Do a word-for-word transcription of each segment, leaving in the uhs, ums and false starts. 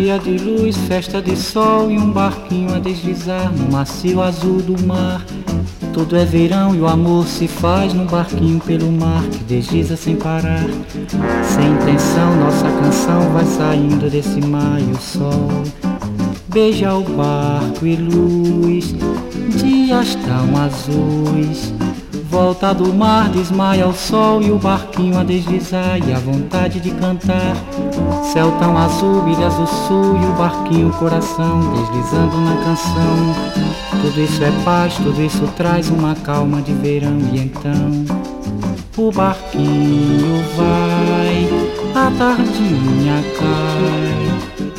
dia de luz, festa de sol e um barquinho a deslizar no macio azul do mar. Tudo é verão e o amor se faz num barquinho pelo mar que desliza sem parar. Sem intenção nossa canção vai saindo desse mar e o sol beija o barco e luz, dias tão azuis. Volta do mar, desmaia o sol e o barquinho a deslizar e a vontade de cantar. Céu tão azul, ilhas do sul e o barquinho coração deslizando na canção. Tudo isso é paz, tudo isso traz uma calma de verão. E então o barquinho vai, a tardinha cai.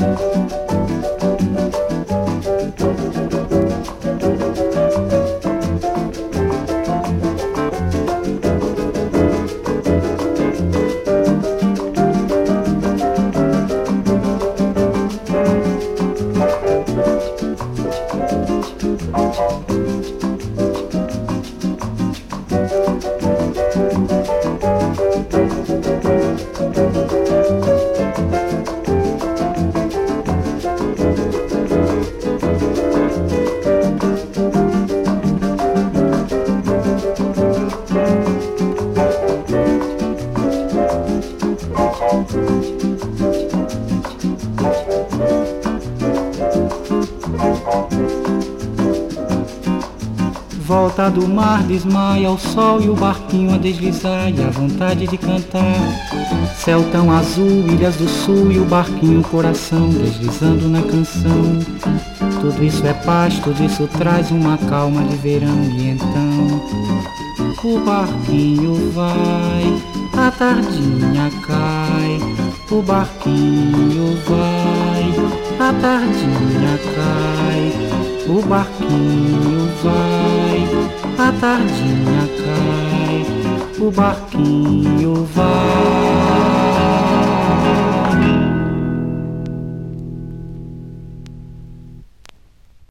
Volta do mar, desmaia o sol e o barquinho a deslizar e a vontade de cantar. Céu tão azul, ilhas do sul e o barquinho coração deslizando na canção. Tudo isso é paz, tudo isso traz uma calma de verão. E então o barquinho vai, a tardinha cai. O barquinho vai, a tardinha cai. O barquinho vai, a tardinha cai. O barquinho vai.